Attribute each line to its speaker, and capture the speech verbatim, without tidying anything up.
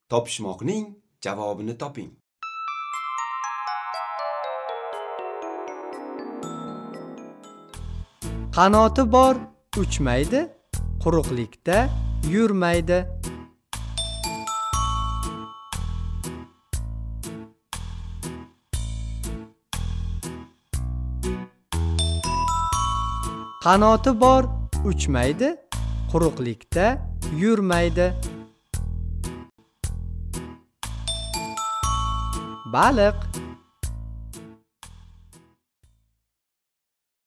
Speaker 1: Topishmoqning javobini toping.
Speaker 2: Qanoti bor uchmaydi, quruqlikda yurmaydi. Qanoti bor uchmaydi, quruqlikda yurmaydi. Baliq.